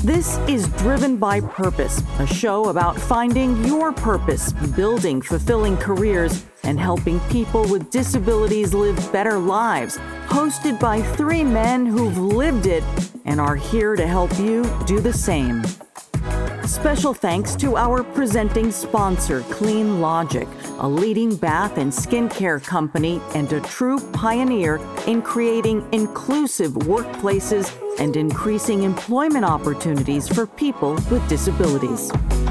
This is Driven by Purpose, a show about finding your purpose, building fulfilling careers, and helping people with disabilities live better lives. Hosted by three men who've lived it and are here to help you do the same. Special thanks to our presenting sponsor, Clean Logic, a leading bath and skincare company and a true pioneer in creating inclusive workplaces and increasing employment opportunities for people with disabilities.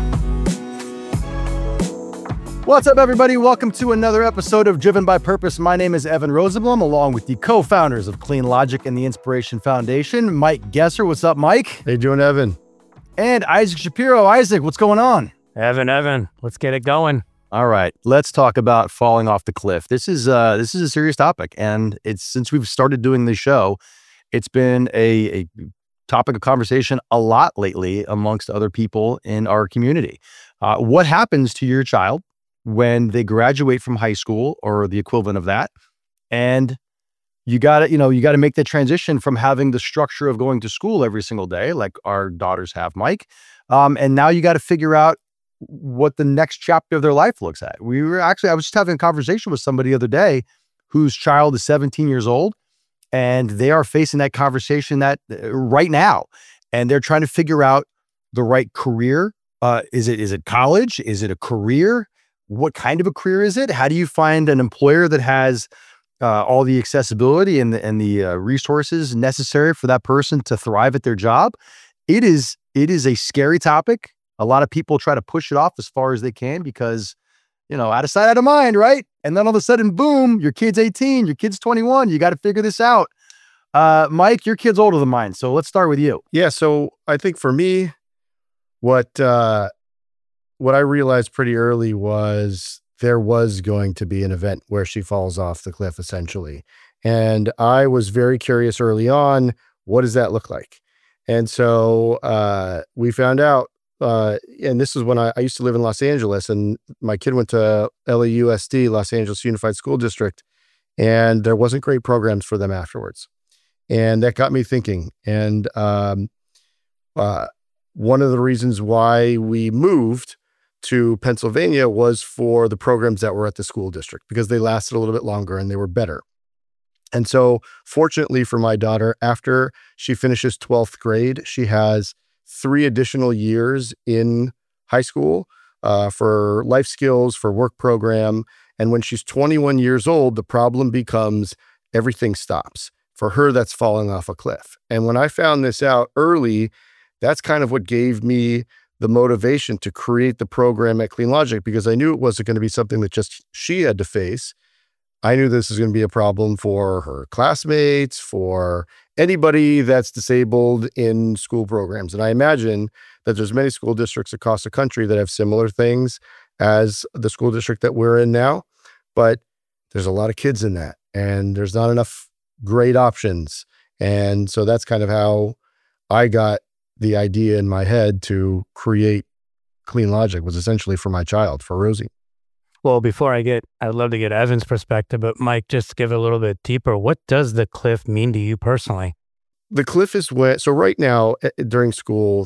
What's up, everybody? Welcome to another episode of Driven by Purpose. My name is Evan Rosenblum, along with the co-founders of Clean Logic and the Inspiration Foundation, Mike Gesser. What's up, Mike? How you doing, Evan? And Isaac Shapiro. Isaac, what's going on? Evan, let's get it going. All right, let's talk about falling off the cliff. This is a serious topic, and it's since we've started doing this show, it's been a topic of conversation a lot lately amongst other people in our community. What happens to your child when they graduate from high school or the equivalent of that, and you got to make the transition from having the structure of going to school every single day, like our daughters have, Mike, and now you got to figure out what the next chapter of their life looks like. I was just having a conversation with somebody the other day whose child is 17 years old, and they are facing that conversation right now, and they're trying to figure out the right career. Is it college? Is it a career? What kind of a career is it? How do you find an employer that has all the accessibility and the resources necessary for that person to thrive at their job? It is a scary topic. A lot of people try to push it off as far as they can because, out of sight, out of mind, right? And then all of a sudden, boom, your kid's 18, your kid's 21. You got to figure this out. Mike, your kid's older than mine, so let's start with you. Yeah, so I think for me, what I realized pretty early was there was going to be an event where she falls off the cliff, essentially. And I was very curious early on, what does that look like? And so we found out, and this is when I used to live in Los Angeles, and my kid went to LAUSD, Los Angeles Unified School District, and there wasn't great programs for them afterwards. And that got me thinking. And one of the reasons why we moved to Pennsylvania was for the programs that were at the school district, because they lasted a little bit longer and they were better. And so fortunately for my daughter, after she finishes 12th grade, she has 3 additional years in high school for life skills, for work program. And when she's 21 years old, the problem becomes everything stops. For her, that's falling off a cliff. And when I found this out early, that's kind of what gave me the motivation to create the program at Clean Logic, because I knew it wasn't going to be something that just she had to face. I knew this was going to be a problem for her classmates, for anybody that's disabled in school programs. And I imagine that there's many school districts across the country that have similar things as the school district that we're in now, but there's a lot of kids in that, and there's not enough great options. And so that's kind of how I got the idea in my head to create Clean Logic, was essentially for my child, for Rosie. Well, I'd love to get Evan's perspective, but Mike, just give it a little bit deeper. What does the cliff mean to you personally? The cliff is so right now during school,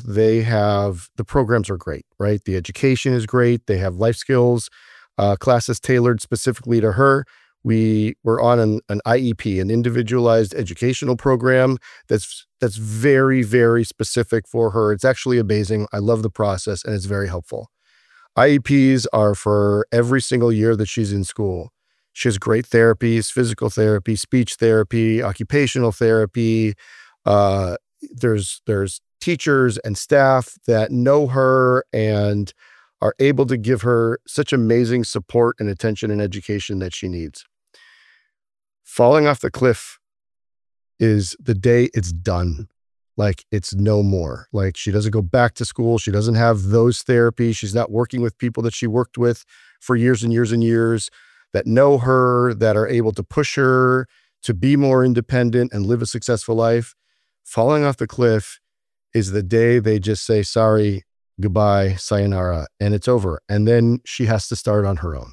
the programs are great, right? The education is great. They have life skills, classes tailored specifically to her. We were on an IEP, an individualized educational program that's very, very specific for her. It's actually amazing. I love the process, and it's very helpful. IEPs are for every single year that she's in school. She has great therapies, physical therapy, speech therapy, occupational therapy. There's teachers and staff that know her and are able to give her such amazing support and attention and education that she needs. Falling off the cliff is the day it's done. Like, it's no more. Like, she doesn't go back to school. She doesn't have those therapies. She's not working with people that she worked with for years and years and years that know her, that are able to push her to be more independent and live a successful life. Falling off the cliff is the day they just say, sorry, goodbye, sayonara, and it's over. And then she has to start on her own.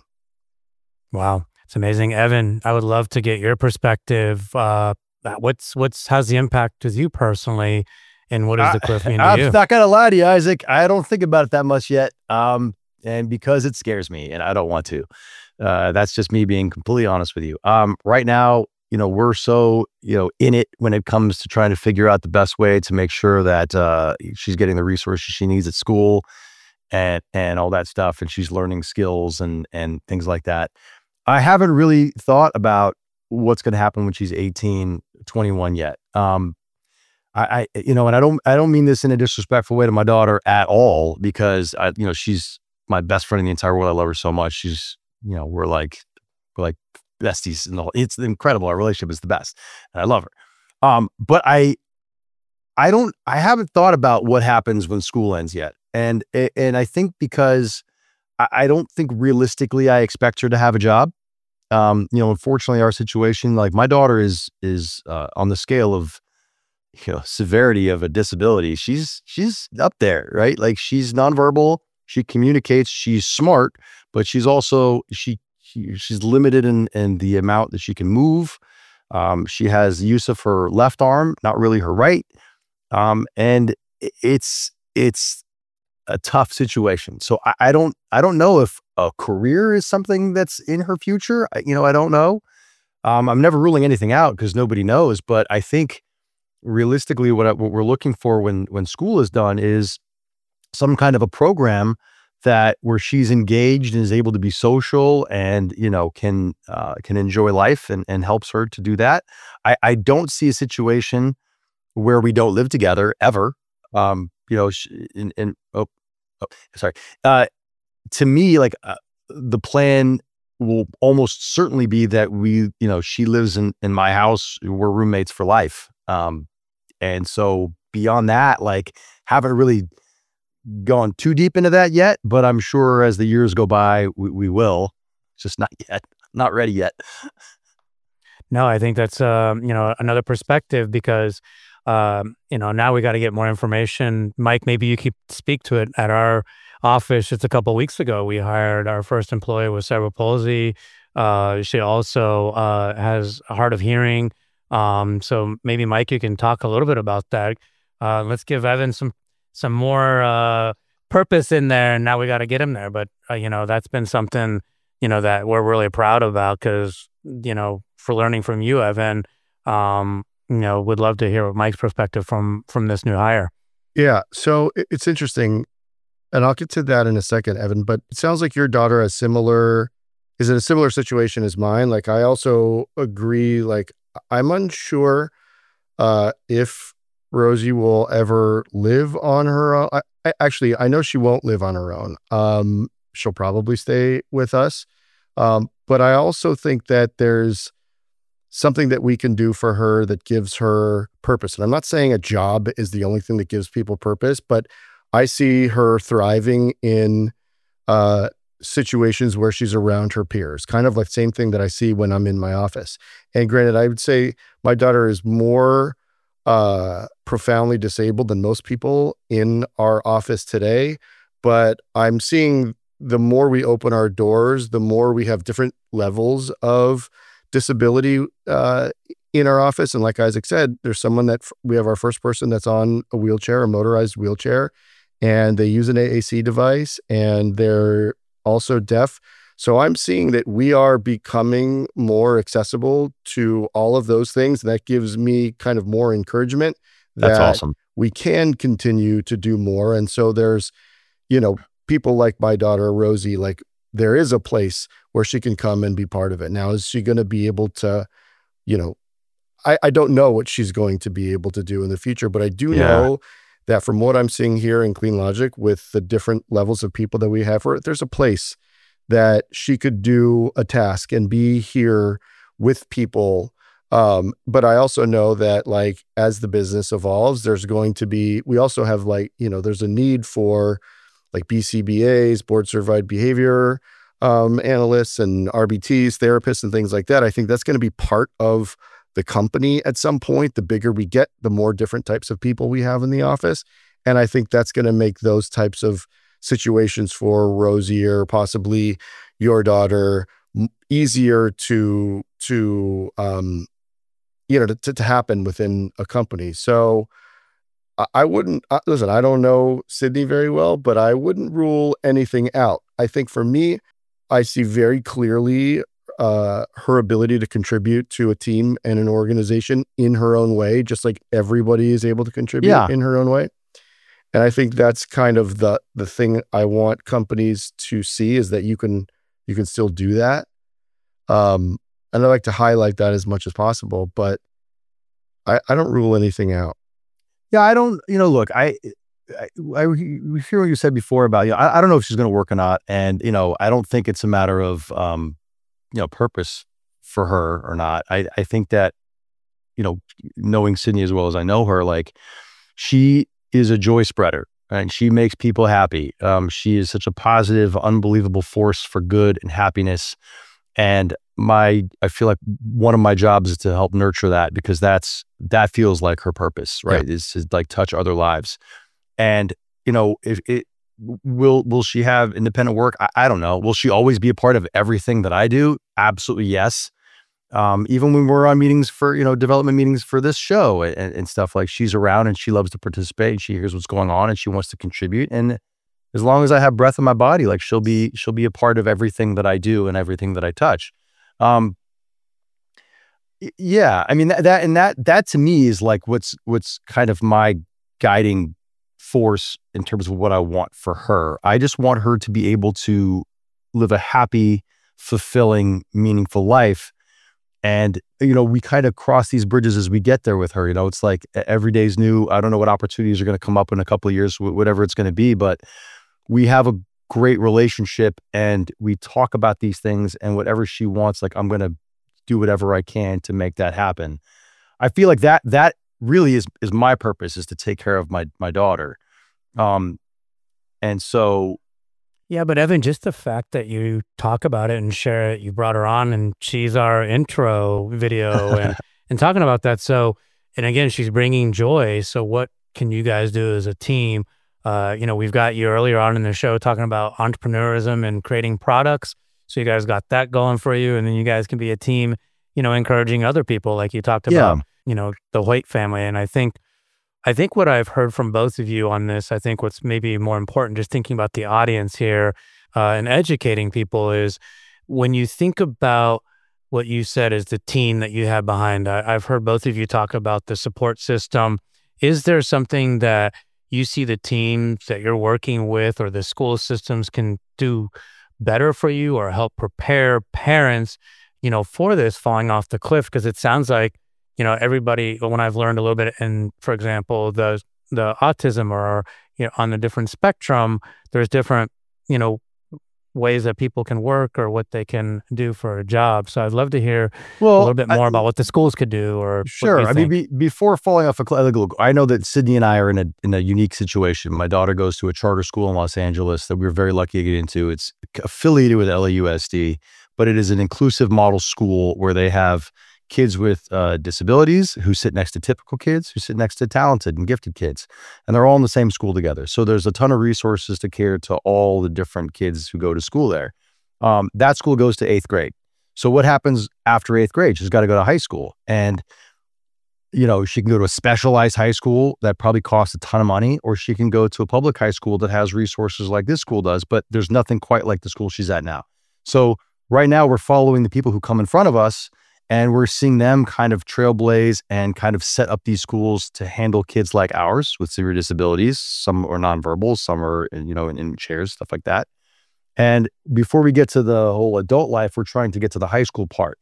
Wow. It's amazing. Evan, I would love to get your perspective. How's the impact with you personally? And what does the cliff mean to I'm you? not gonna lie to you, Isaac. I don't think about it that much yet. And because it scares me, and I don't want to. That's just me being completely honest with you. Right now, we're so in it when it comes to trying to figure out the best way to make sure that she's getting the resources she needs at school, and all that stuff, and she's learning skills and things like that. I haven't really thought about what's going to happen when she's 18, 21 yet. And I don't mean this in a disrespectful way to my daughter at all, because she's my best friend in the entire world. I love her so much. She's, we're like besties and it's incredible. Our relationship is the best and I love her. But I haven't thought about what happens when school ends yet. And I think because I don't think realistically I expect her to have a job. Unfortunately our situation, like my daughter is on the scale of, severity of a disability. She's up there, right? Like she's nonverbal, she communicates, she's smart, but she's also, she's limited in the amount that she can move. She has use of her left arm, not really her right. And it's a tough situation. So I don't know if a career is something that's in her future. I don't know. I'm never ruling anything out because nobody knows, but I think realistically what we're looking for when school is done is some kind of a program where she's engaged and is able to be social and, can enjoy life and helps her to do that. I don't see a situation where we don't live together ever. Sorry. To me, like the plan will almost certainly be that she lives in my house. We're roommates for life. And so beyond that, like haven't really gone too deep into that yet, but I'm sure as the years go by, we will. Just not yet, not ready yet. No, I think that's, another perspective because, now we got to get more information. Mike, maybe you could speak to it. At our office just a couple of weeks ago, we hired our first employee with cerebral palsy. She also has a hard of hearing. So maybe Mike, you can talk a little bit about that. Let's give Evan some more purpose in there, and now we got to get him there. But that's been something that we're really proud about because for learning from you, Evan, would love to hear Mike's perspective from this new hire. Yeah, so it's interesting, and I'll get to that in a second, Evan. But it sounds like your daughter is in a similar situation as mine. Like I also agree. Like I'm unsure if Rosie will ever live on her own. I know she won't live on her own. She'll probably stay with us. But I also think that there's something that we can do for her that gives her purpose. And I'm not saying a job is the only thing that gives people purpose, but I see her thriving in situations where she's around her peers, kind of like the same thing that I see when I'm in my office. And granted, I would say my daughter is more profoundly disabled than most people in our office today, but I'm seeing the more we open our doors, the more we have different levels of disability in our office. And like Isaac said, there's someone that we have our first person that's on a wheelchair, a motorized wheelchair, and they use an AAC device and they're also deaf. So I'm seeing that we are becoming more accessible to all of those things. And that gives me kind of more encouragement That's that awesome. we can continue to do more. And so there's, people like my daughter, Rosie, like there is a place where she can come and be part of it. Now, is she going to be able to, I don't know what she's going to be able to do in the future, but I do know that from what I'm seeing here in Clean Logic with the different levels of people that we have for it, there's a place that she could do a task and be here with people. But I also know that like, as the business evolves, there's going to be, we also have like, there's a need for like BCBAs, board certified behavior analysts and RBTs, therapists and things like that. I think that's going to be part of the company at some point. The bigger we get, the more different types of people we have in the office. And I think that's going to make those types of situations for Rosie or possibly your daughter easier to happen within a company. So I wouldn't listen. I don't know Sydney very well, but I wouldn't rule anything out. I think for me, I see very clearly her ability to contribute to a team and an organization in her own way, just like everybody is able to contribute in her own way. And I think that's kind of the thing I want companies to see, is that you can still do that. And I like to highlight that as much as possible, but I don't rule anything out. Yeah, I don't, look, we hear what you said before about, I don't know if she's going to work or not. And, I don't think it's a matter of, purpose for her or not. I think that, knowing Sydney as well as I know her, like, she is a joy spreader and she makes people happy. She is such a positive, unbelievable force for good and happiness. And I feel like one of my jobs is to help nurture that, because that feels like her purpose, right? Yeah. Is to like touch other lives. And, if it will she have independent work? I don't know. Will she always be a part of everything that I do? Absolutely. Yes. Even when we're on meetings for, development meetings for this show and stuff, like, she's around and she loves to participate and she hears what's going on and she wants to contribute. And as long as I have breath in my body, like, she'll be a part of everything that I do and everything that I touch. Yeah, I mean, that to me is like what's kind of my guiding force in terms of what I want for her. I just want her to be able to live a happy, fulfilling, meaningful life. And, we kind of cross these bridges as we get there with her. It's like every day's new. I don't know what opportunities are going to come up in a couple of years, whatever it's going to be, but we have a great relationship and we talk about these things, and whatever she wants, like, I'm going to do whatever I can to make that happen. I feel like that really is my purpose, is to take care of my daughter. And so. Yeah, but Evan, just the fact that you talk about it and share it, you brought her on and she's our intro video and talking about that. So, and again, she's bringing joy. So what can you guys do as a team? We've got you earlier on in the show talking about entrepreneurism and creating products. So you guys got that going for you. And then you guys can be a team, encouraging other people, like you talked about, the Hoyt family. And I think what I've heard from both of you on this, I think what's maybe more important, just thinking about the audience here and educating people, is when you think about what you said is the team that you have behind. I've heard both of you talk about the support system. Is there something that you see the teams that you're working with or the school systems can do better for you or help prepare parents, for this falling off the cliff? Because it sounds like, everybody, when I've learned a little bit, and for example, the autism or, on the different spectrum, there's different, ways that people can work or what they can do for a job. So I'd love to hear a little bit more about what the schools could do. Or sure. I mean, before falling off a cliff, I know that Sydney and I are in a unique situation. My daughter goes to a charter school in Los Angeles that we were very lucky to get into. It's affiliated with LAUSD, but it is an inclusive model school where they have kids with disabilities who sit next to typical kids, who sit next to talented and gifted kids. And they're all in the same school together. So there's a ton of resources to care to all the different kids who go to school there. That school goes to 8th grade. So what happens after 8th grade? She's got to go to high school. And, she can go to a specialized high school that probably costs a ton of money, or she can go to a public high school that has resources like this school does, but there's nothing quite like the school she's at now. So right now we're following the people who come in front of us, and we're seeing them kind of trailblaze and kind of set up these schools to handle kids like ours with severe disabilities. Some are nonverbal, some are, in chairs, stuff like that. And before we get to the whole adult life, we're trying to get to the high school part.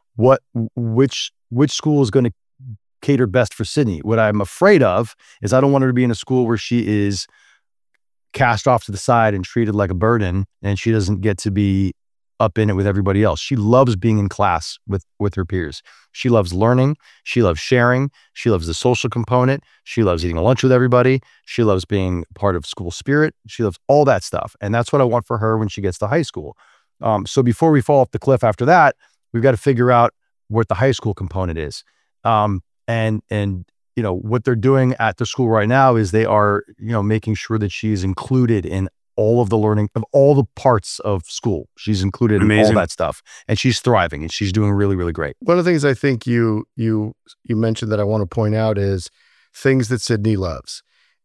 Which school is going to cater best for Sydney? What I'm afraid of is I don't want her to be in a school where she is cast off to the side and treated like a burden, and she doesn't get to be up in it with everybody else. She loves being in class with her peers. She loves learning. She loves sharing. She loves the social component. She loves eating lunch with everybody. She loves being part of school spirit. She loves all that stuff. And that's what I want for her when she gets to high school. So before we fall off the cliff after that, we've got to figure out what the high school component is. And what they're doing at the school right now is they are, making sure that she's included in all of the learning of all the parts of school. She's included in all that stuff, and she's thriving and she's doing really, really great. One of the things I think you mentioned that I want to point out is things that Sydney loves.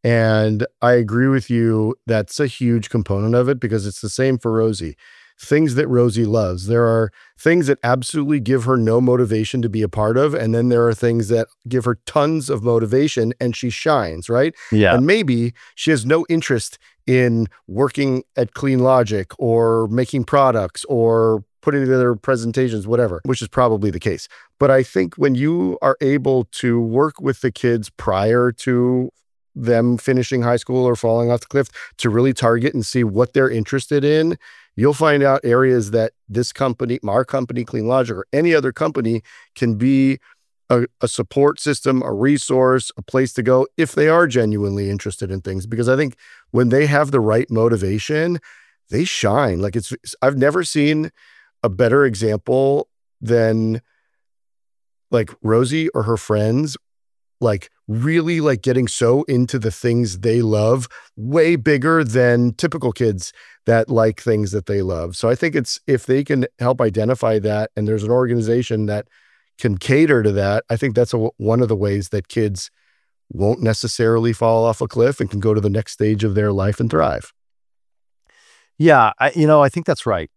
And I agree with you. That's a huge component of it because it's the same for Rosie. Things that Rosie loves. There are things that absolutely give her no motivation to be a part of. And then there are things that give her tons of motivation and she shines, right? Yeah. And maybe she has no interest in working at Clean Logic or making products or putting together presentations, whatever, which is probably the case. But I think when you are able to work with the kids prior to them finishing high school or falling off the cliff to really target and see what they're interested in, you'll find out areas that this company, our company, Clean Logic, or any other company can be a support system, a resource, a place to go if they are genuinely interested in things. Because I think when they have the right motivation, they shine. Like I've never seen a better example than like Rosie or her friends, like really like getting so into the things they love, way bigger than typical kids that like things that they love. So I think it's, if they can help identify that and there's an organization that can cater to that, I think that's one of the ways that kids won't necessarily fall off a cliff and can go to the next stage of their life and thrive. Yeah, I think that's right.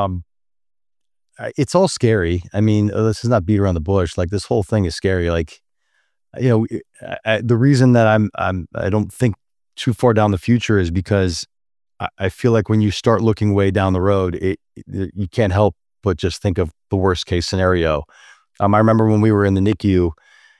It's all scary. I mean, this is not beat around the bush. Like, this whole thing is scary. Like, the reason that I don't think too far down the future is because I feel like when you start looking way down the road, you can't help but just think of the worst case scenario. I remember when we were in the NICU,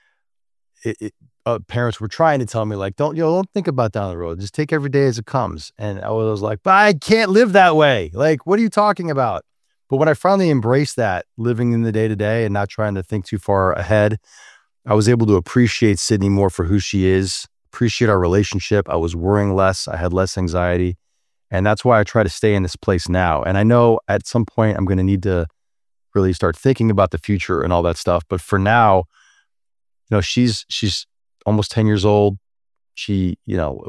parents were trying to tell me, like, don't think about down the road. Just take every day as it comes. And I was like, but I can't live that way. Like, what are you talking about? But when I finally embraced that, living in the day to day and not trying to think too far ahead, I was able to appreciate Sydney more for who she is, appreciate our relationship. I was worrying less. I had less anxiety. And that's why I try to stay in this place now. And I know at some point I'm going to need to really start thinking about the future and all that stuff. But for now, she's almost 10 years old. She's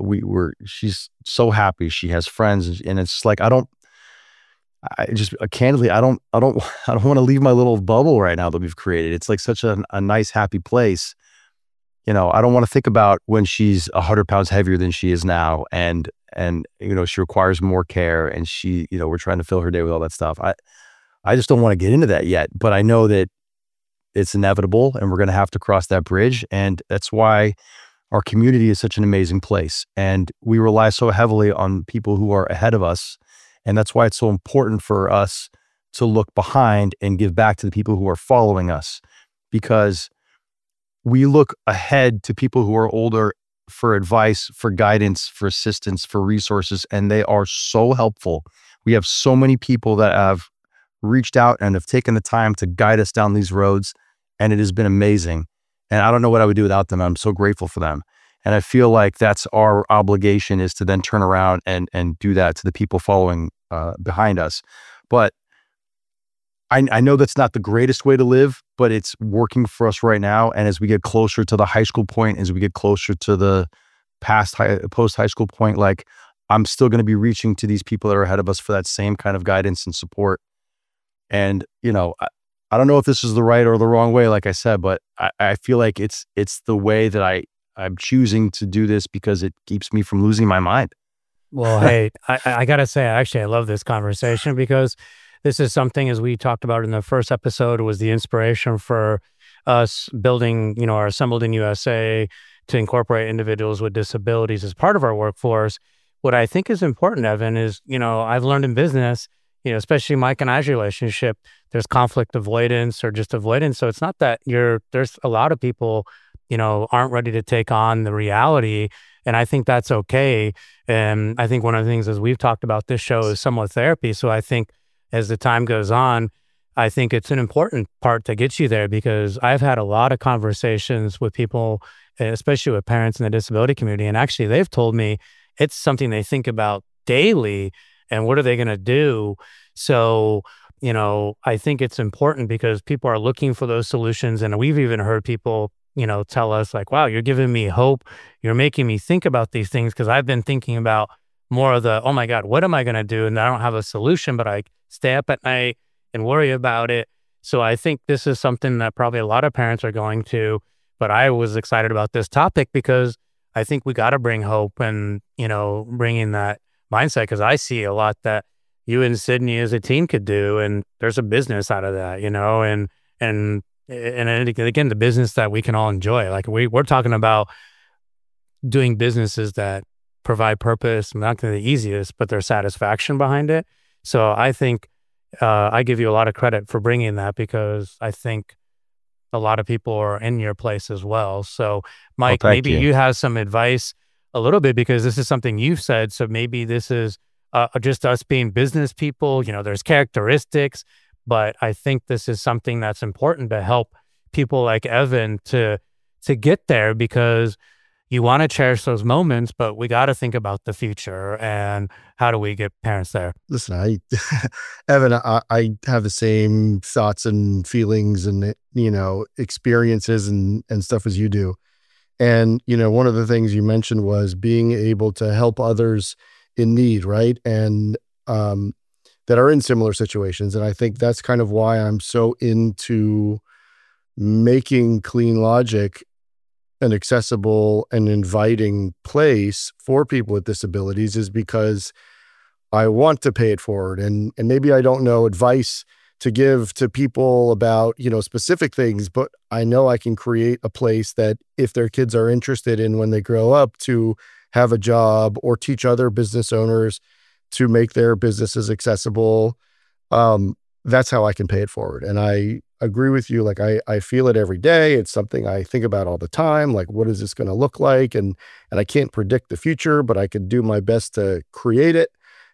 so happy. She has friends, and it's like, candidly, I don't want to leave my little bubble right now that we've created. It's like such a nice, happy place. I don't want to think about when she's 100 pounds heavier than she is now. And she requires more care, and we're trying to fill her day with all that stuff. I just don't want to get into that yet, but I know that it's inevitable and we're going to have to cross that bridge. And that's why our community is such an amazing place. And we rely so heavily on people who are ahead of us. And that's why it's so important for us to look behind and give back to the people who are following us, because we look ahead to people who are older for advice, for guidance, for assistance, for resources, and they are so helpful. We have so many people that have reached out and have taken the time to guide us down these roads, and it has been amazing. And I don't know what I would do without them. I'm so grateful for them. And I feel like that's our obligation, is to then turn around and do that to the people following behind us. But I know that's not the greatest way to live, but it's working for us right now. And as we get closer to the high school point, as we get closer to the post high school point, like, I'm still going to be reaching to these people that are ahead of us for that same kind of guidance and support. And, I don't know if this is the right or the wrong way, like I said, but I feel like it's the way that I'm choosing to do this, because it keeps me from losing my mind. Well, hey, I got to say, I love this conversation, because this is something, as we talked about in the first episode, was the inspiration for us building, our Assembled in USA to incorporate individuals with disabilities as part of our workforce. What I think is important, Evan, is, I've learned in business, especially Mike and I's relationship, there's conflict avoidance or just avoidance. So it's not that there's a lot of people, aren't ready to take on the reality. And I think that's okay. And I think one of the things, as we've talked about this show, is somewhat therapy. So I think as the time goes on, I think it's an important part to get you there, because I've had a lot of conversations with people, especially with parents in the disability community. And actually, they've told me it's something they think about daily. And what are they going to do? So, I think it's important, because people are looking for those solutions. And we've even heard people, tell us, like, wow, you're giving me hope. You're making me think about these things, because I've been thinking about more of the, oh my God, what am I going to do? And I don't have a solution, but I stay up at night and worry about it. So I think this is something that probably a lot of parents are going to, but I was excited about this topic because I think we got to bring hope and, bringing that mindset, because I see a lot that you and Sydney as a team could do, and there's a business out of that, and again, the business that we can all enjoy. Like we're talking about doing businesses that provide purpose, not the easiest, but there's satisfaction behind it. So I think I give you a lot of credit for bringing that, because I think a lot of people are in your place as well. So Mike, maybe you have some advice a little bit, because this is something you've said. So maybe this is just us being business people, there's characteristics, but I think this is something that's important to help people like Evan to get there, because you want to cherish those moments, but we got to think about the future and how do we get parents there? Listen, Evan, I have the same thoughts and feelings and, experiences and stuff as you do. And, one of the things you mentioned was being able to help others in need, right? And that are in similar situations. And I think that's kind of why I'm so into making Clean Logic an accessible and inviting place for people with disabilities, is because I want to pay it forward. And maybe I don't know advice to give to people about, specific things, but I know I can create a place that if their kids are interested in when they grow up to have a job or teach other business owners to make their businesses accessible, that's how I can pay it forward. And I agree with you. Like I feel it every day. It's something I think about all the time. Like, what is this going to look like? And I can't predict the future, but I could do my best to create it.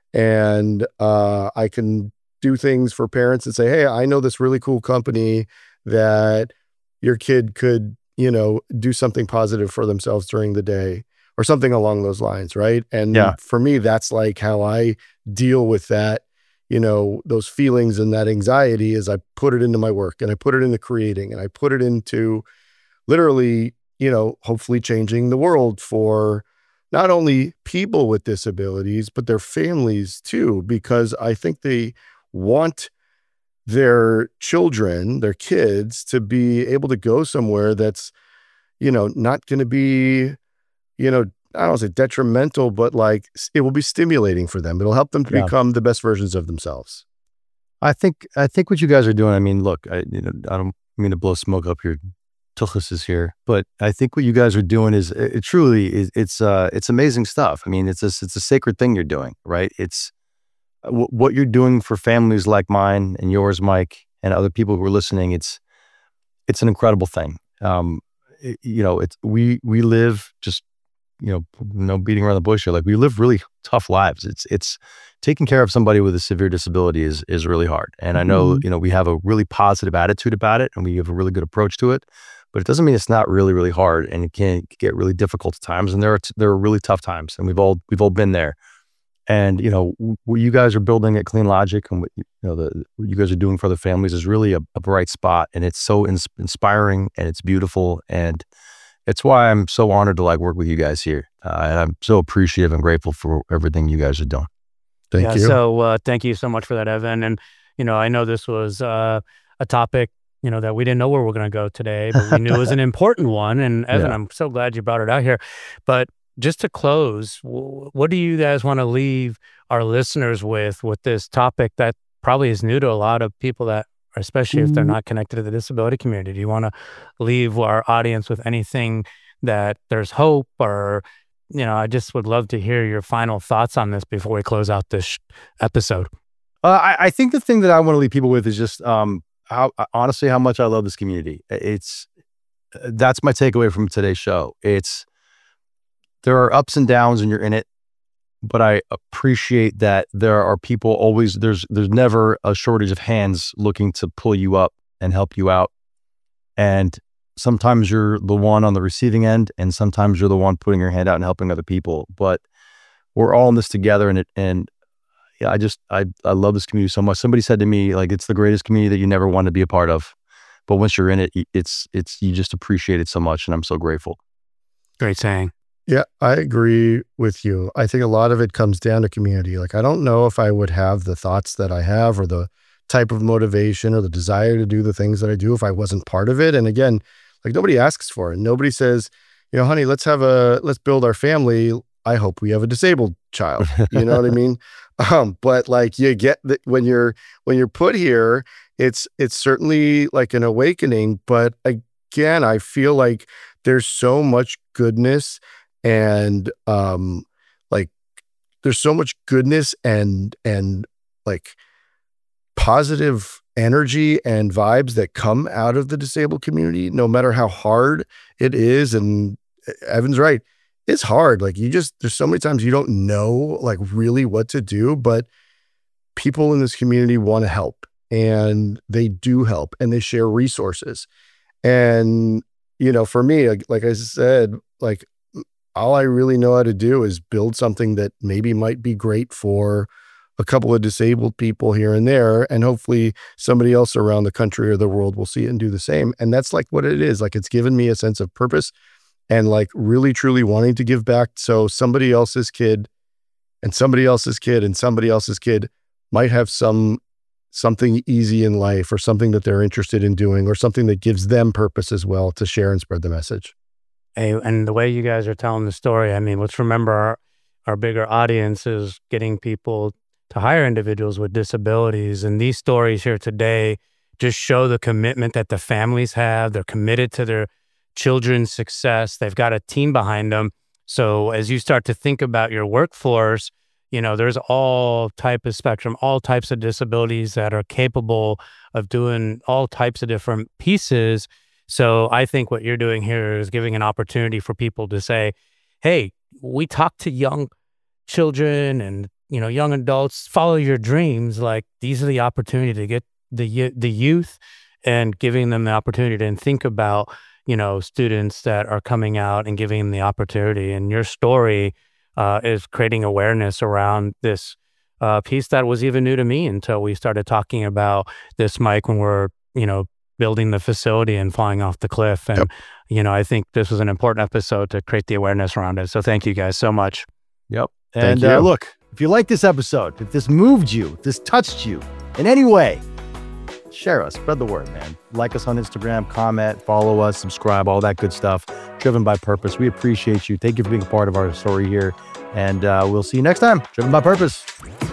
And I can do things for parents and say, hey, I know this really cool company that your kid could, do something positive for themselves during the day or something along those lines. Right. And for me, that's like how I deal with that. Those feelings and that anxiety, is I put it into my work, and I put it into creating, and I put it into literally, hopefully changing the world for not only people with disabilities, but their families too, because I think they want their children, their kids, to be able to go somewhere that's, not going to be, I don't want to say detrimental, but like it will be stimulating for them. It'll help them to become the best versions of themselves. I think what you guys are doing, I mean, look, I don't mean to blow smoke up your tuchus here, but I think what you guys are doing is it's amazing stuff. I mean, it's a sacred thing you're doing, right? It's what you're doing for families like mine and yours, Mike, and other people who are listening. It's an incredible thing. We live just, no beating around the bush here. Like, we live really tough lives. It's taking care of somebody with a severe disability is really hard. And I know, we have a really positive attitude about it, and we have a really good approach to it, but it doesn't mean it's not really, really hard, and it can get really difficult at times. And there are really tough times, and we've all been there. And, what you guys are building at Clean Logic, and what you guys are doing for other families is really a bright spot, and it's so inspiring, and it's beautiful. And it's why I'm so honored to work with you guys here. And I'm so appreciative and grateful for everything you guys are doing. Thank you. So thank you so much for that, Evan. And, I know this was a topic, that we didn't know where we're going to go today, but we knew it was an important one. And Evan, I'm so glad you brought it out here. But just to close, what do you guys want to leave our listeners with this topic that probably is new to a lot of people, that, especially if they're not connected to the disability community? Do you want to leave our audience with anything that there's hope, or, I just would love to hear your final thoughts on this before we close out this episode. I think the thing that I want to leave people with is just how much I love this community. That's my takeaway from today's show. There are ups and downs and you're in it, but I appreciate that there are people always, there's never a shortage of hands looking to pull you up and help you out. And sometimes you're the one on the receiving end, and sometimes you're the one putting your hand out and helping other people. But we're all in this together, and I love this community so much. Somebody said to me, it's the greatest community that you never want to be a part of, but once you're in it, it's you just appreciate it so much, and I'm so grateful. Great saying. Yeah, I agree with you. I think a lot of it comes down to community. I don't know if I would have the thoughts that I have, or the type of motivation or the desire to do the things that I do, if I wasn't part of it. And again, nobody asks for it. Nobody says, honey, let's build our family. I hope we have a disabled child. You know what I mean? But like you get that when you're put here, it's certainly like an awakening. But again, I feel like there's so much goodness and like there's so much goodness and like positive energy and vibes that come out of the disabled community, no matter how hard it is. And Evan's right. It's hard. Like there's so many times you don't know like really what to do, but people in this community want to help, and they do help, and they share resources. And, for me, like I said, like all I really know how to do is build something that maybe might be great for a couple of disabled people here and there. And hopefully somebody else around the country or the world will see it and do the same. And that's like what it is. Like it's given me a sense of purpose and like really, truly wanting to give back. So somebody else's kid and somebody else's kid and somebody else's kid might have something easy in life or something that they're interested in doing or something that gives them purpose as well to share and spread the message. Hey, and the way you guys are telling the story, I mean, let's remember our bigger audience is getting people to hire individuals with disabilities. And these stories here today just show the commitment that the families have. They're committed to their children's success. They've got a team behind them. So as you start to think about your workforce, there's all type of spectrum, all types of disabilities that are capable of doing all types of different pieces. So I think what you're doing here is giving an opportunity for people to say, hey, we talk to young children and, young adults, follow your dreams. Like these are the opportunity to get the youth and giving them the opportunity to think about, students that are coming out and giving them the opportunity. And your story is creating awareness around this piece that was even new to me until we started talking about this, Mike, when we're, building the facility and falling off the cliff. And, I think this was an important episode to create the awareness around it. So thank you guys so much. Yep. And look, if you like this episode, if this moved you, if this touched you in any way, share us, spread the word, man. Like us on Instagram, comment, follow us, subscribe, all that good stuff. Driven by Purpose. We appreciate you. Thank you for being a part of our story here. And we'll see you next time. Driven by Purpose.